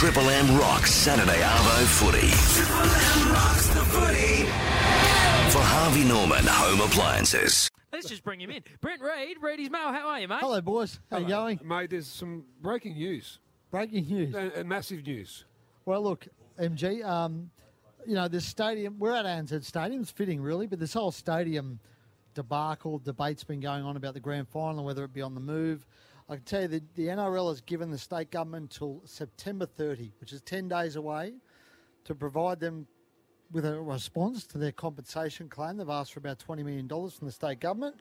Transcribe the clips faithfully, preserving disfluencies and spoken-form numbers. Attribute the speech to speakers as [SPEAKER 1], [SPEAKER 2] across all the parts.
[SPEAKER 1] Triple M rocks Saturday Arvo footy.
[SPEAKER 2] Triple M rocks the footy.
[SPEAKER 1] For Harvey Norman Home Appliances.
[SPEAKER 3] Let's just bring him in. Brent Reid, Reedy's Mail, how are you, mate?
[SPEAKER 4] Hello, boys. How you going?
[SPEAKER 5] Mate, there's some breaking news.
[SPEAKER 4] Breaking news.
[SPEAKER 5] Uh, uh, massive news.
[SPEAKER 4] Well, look, M G, um, you know, this stadium, we're at A N Z Stadium, it's fitting really, but this whole stadium debacle, debate's been going on about the grand final, whether it be on the move. I can tell you that the N R L has given the state government until September thirtieth, which is ten days away, to provide them with a response to their compensation claim. They've asked for about twenty million dollars from the state government.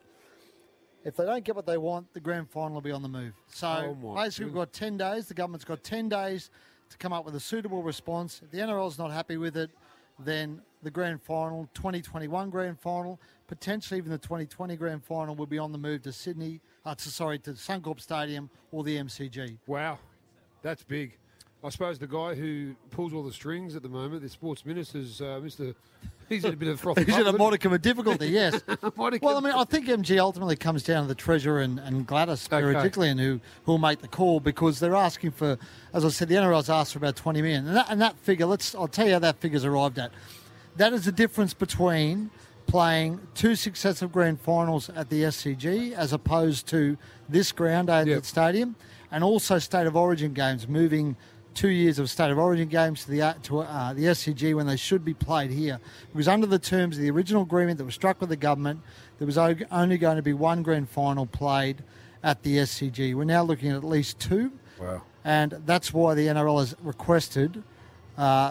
[SPEAKER 4] If they don't get what they want, the grand final will be on the move. So
[SPEAKER 5] Oh,
[SPEAKER 4] basically we've got ten days. The government's got ten days to come up with a suitable response. If the N R L's not happy with it, then the grand final, twenty twenty-one grand final, potentially even the twenty twenty grand final will be on the move to Sydney, uh, to, sorry, to Suncorp Stadium or the M C G.
[SPEAKER 5] Wow, that's big. I suppose the guy who pulls all the strings at the moment, the sports minister's uh, Mister He's in a bit of froth.
[SPEAKER 4] He's in a modicum of difficulty, yes.
[SPEAKER 5] Modicum.
[SPEAKER 4] Well, I mean, I think M G ultimately comes down to the Treasurer and, and Gladys
[SPEAKER 5] Okay.
[SPEAKER 4] Berejiklian who who will make the call, because they're asking for, as I said, the N R L's asked for about twenty million. And that, and that figure, let's I'll tell you how that figure's arrived at. That is the difference between playing two successive grand finals at the S C G as opposed to this ground, A N Z
[SPEAKER 5] Yep.
[SPEAKER 4] Stadium, and also State of Origin games, moving two years of State of Origin games to the to uh, the S C G when they should be played here. Because under the terms of the original agreement that was struck with the government, there was o- only going to be one grand final played at the S C G. We're now looking at at least two.
[SPEAKER 5] Wow.
[SPEAKER 4] And that's why the N R L has requested uh,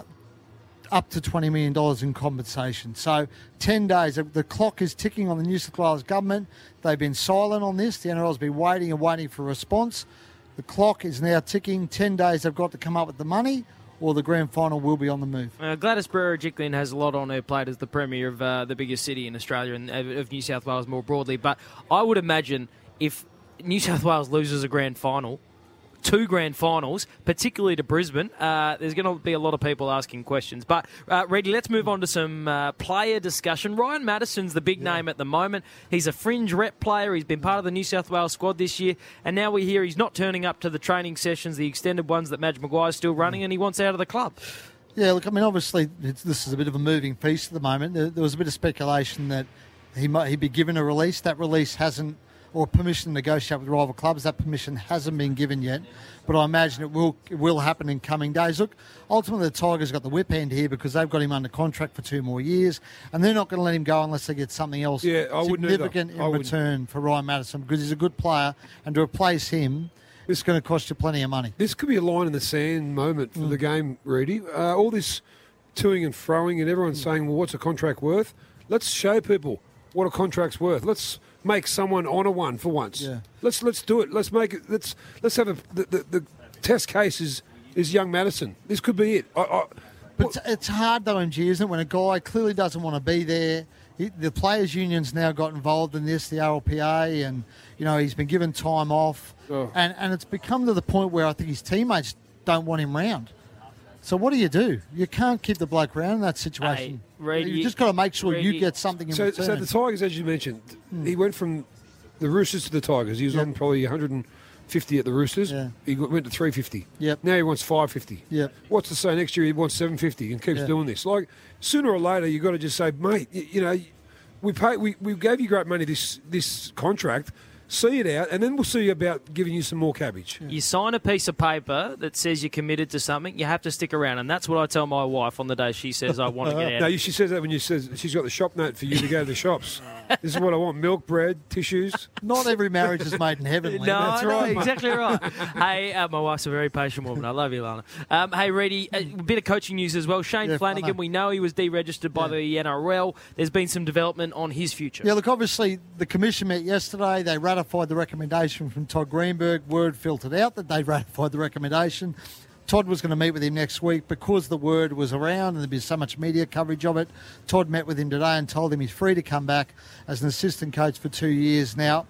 [SPEAKER 4] up to twenty million dollars in compensation. So ten days, the clock is ticking on the New South Wales government. They've been silent on this. The N R L has been waiting and waiting for a response. The clock is now ticking. ten days they've got to come up with the money, or the grand final will be on the move.
[SPEAKER 3] Uh, Gladys Berejiklian has a lot on her plate as the Premier of uh, the biggest city in Australia and uh, of New South Wales more broadly. But I would imagine if New South Wales loses a grand final, two grand finals, particularly to Brisbane, uh, there's going to be a lot of people asking questions. But, uh, Reddy, let's move on to some uh, player discussion. Ryan Madison's the big
[SPEAKER 4] Yeah.
[SPEAKER 3] name at the moment. He's a fringe rep player. He's been part of the New South Wales squad this year. And now we hear he's not turning up to the training sessions, the extended ones that Madge Maguire's still running, and he wants out of the club.
[SPEAKER 4] Yeah, look, I mean, obviously it's, this is a bit of a moving feast at the moment. There, there was a bit of speculation that he might he'd be given a release. That release hasn't, or permission to negotiate with rival clubs, that permission hasn't been given yet. But I imagine it will it will happen in coming days. Look, ultimately the Tigers got the whip hand here because they've got him under contract for two more years, and they're not going to let him go unless they get something else
[SPEAKER 5] Yeah, I wouldn't either.
[SPEAKER 4] significant in
[SPEAKER 5] I wouldn't.
[SPEAKER 4] return for Ryan Madison, because he's a good player, and to replace him, it's going to cost you plenty of money.
[SPEAKER 5] This could be a line in the sand moment for
[SPEAKER 4] Mm.
[SPEAKER 5] the game, Reedy. Uh, all this toing and froing and everyone's
[SPEAKER 4] Mm.
[SPEAKER 5] saying, well, what's a contract worth? Let's show people what a contract's worth. Let's make someone honour one for once.
[SPEAKER 4] Yeah.
[SPEAKER 5] Let's let's do it. Let's make it. Let's let's have a the, the, the test case is, is young Madison. This could be it. I, I,
[SPEAKER 4] But it's, it's hard though, M G, isn't it, when a guy clearly doesn't want to be there. He, the players' union's now got involved in this, the R L P A, and you know he's been given time off,
[SPEAKER 5] Oh.
[SPEAKER 4] and and it's become to the point where I think his teammates don't want him round. So what do you do? You can't keep the bloke round in that situation.
[SPEAKER 3] Hey, Reedy-
[SPEAKER 4] you just got to make sure you
[SPEAKER 3] Reedy-
[SPEAKER 4] get something in
[SPEAKER 5] so,
[SPEAKER 4] return.
[SPEAKER 5] so the Tigers, as you mentioned, he went from the Roosters to the Tigers. He was
[SPEAKER 4] Yep.
[SPEAKER 5] on probably one hundred fifty at the Roosters.
[SPEAKER 4] Yeah.
[SPEAKER 5] He got- went to three fifty.
[SPEAKER 4] Yep.
[SPEAKER 5] Now he wants five fifty.
[SPEAKER 4] Yep.
[SPEAKER 5] What's to say next year he wants seven fifty and keeps
[SPEAKER 4] Yeah.
[SPEAKER 5] doing this? Like sooner or later, you've got to just say, mate, you, you know, we pay, we, we gave you great money this this contract. See it out, and then we'll see about giving you some more cabbage.
[SPEAKER 3] You sign a piece of paper that says you're committed to something, you have to stick around. And that's what I tell my wife on the day she says I want to get out.
[SPEAKER 5] No, she says that when you says she's got the shop note for you to go to the shops. This is what I want: milk, bread, tissues.
[SPEAKER 4] Not every marriage is made in heaven. Lee.
[SPEAKER 3] No,
[SPEAKER 4] That's
[SPEAKER 3] no,
[SPEAKER 4] right.
[SPEAKER 3] exactly right. Hey, uh, my wife's a very patient woman. I love you, Lana. Um, hey, Reedy, a bit of coaching news as well. Shane
[SPEAKER 4] Yeah, I
[SPEAKER 3] Flanagan,
[SPEAKER 4] know.
[SPEAKER 3] we know he was deregistered by
[SPEAKER 4] Yeah.
[SPEAKER 3] the N R L. There's been some development on his future.
[SPEAKER 4] Yeah, look, obviously the commission met yesterday. They ratified the recommendation from Todd Greenberg. Word filtered out that they ratified the recommendation. Todd was going to meet with him next week because the word was around and there'd been so much media coverage of it. Todd met with him today and told him he's free to come back as an assistant coach for two years. Now,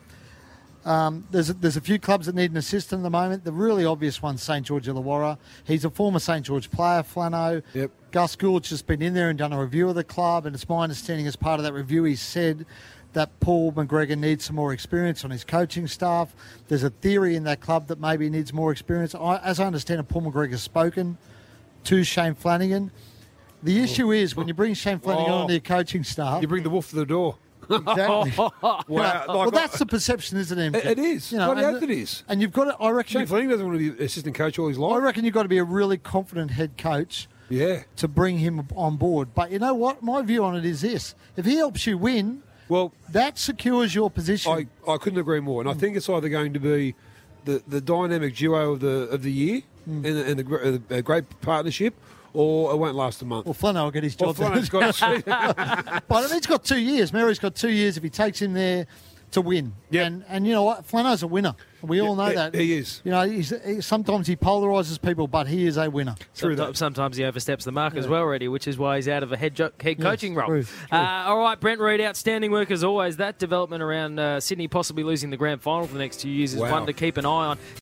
[SPEAKER 4] um, there's, a, there's a few clubs that need an assistant at the moment. The really obvious one's St George Illawarra. He's a former St George player, Flano.
[SPEAKER 5] Yep.
[SPEAKER 4] Gus Gould's just been in there and done a review of the club, and it's my understanding as part of that review he said that Paul McGregor needs some more experience on his coaching staff. There's a theory in that club that maybe he needs more experience. I, as I understand it, Paul McGregor's spoken to Shane Flanagan. The issue is when you bring Shane Flanagan
[SPEAKER 5] Oh.
[SPEAKER 4] on your coaching staff.
[SPEAKER 5] You bring the wolf to the door.
[SPEAKER 4] Exactly.
[SPEAKER 5] Wow.
[SPEAKER 4] well,
[SPEAKER 5] Like,
[SPEAKER 4] that's the perception, isn't it?
[SPEAKER 5] It- it is. Bloody
[SPEAKER 4] and,
[SPEAKER 5] oath it is.
[SPEAKER 4] And you've got to, I reckon,
[SPEAKER 5] Shane
[SPEAKER 4] you've-
[SPEAKER 5] Flanagan doesn't want to be assistant coach all his
[SPEAKER 4] I
[SPEAKER 5] life.
[SPEAKER 4] reckon you've got to be a really confident head coach
[SPEAKER 5] Yeah.
[SPEAKER 4] to bring him on board. But you know what? My view on it is this: if he helps you win,
[SPEAKER 5] Well,
[SPEAKER 4] that secures your position.
[SPEAKER 5] I, I couldn't agree more, and I think it's either going to be the, the dynamic duo of the of the year and, and the, gr- a great partnership, or it won't last a month.
[SPEAKER 4] well, Flano will get his
[SPEAKER 5] Well,
[SPEAKER 4] job.
[SPEAKER 5] Flanagan's got to
[SPEAKER 4] But I mean, he's got two years. Mary's got two years if he takes him there to win.
[SPEAKER 5] Yep.
[SPEAKER 4] And and you know what? Flano's a winner. We all know
[SPEAKER 5] Yeah,
[SPEAKER 4] that.
[SPEAKER 5] he is.
[SPEAKER 4] You know, he's, he, sometimes he polarises people, but he is a winner.
[SPEAKER 5] True
[SPEAKER 3] Sometimes,
[SPEAKER 5] that.
[SPEAKER 3] sometimes he oversteps the mark as well, already, which is why he's out of a head, jo- head
[SPEAKER 4] Yes,
[SPEAKER 3] coaching role.
[SPEAKER 4] true, true.
[SPEAKER 3] Uh, all right, Brent Reid, outstanding work as always. That development around uh, Sydney possibly losing the grand final for the next two years is
[SPEAKER 5] Wow.
[SPEAKER 3] one to keep an eye on.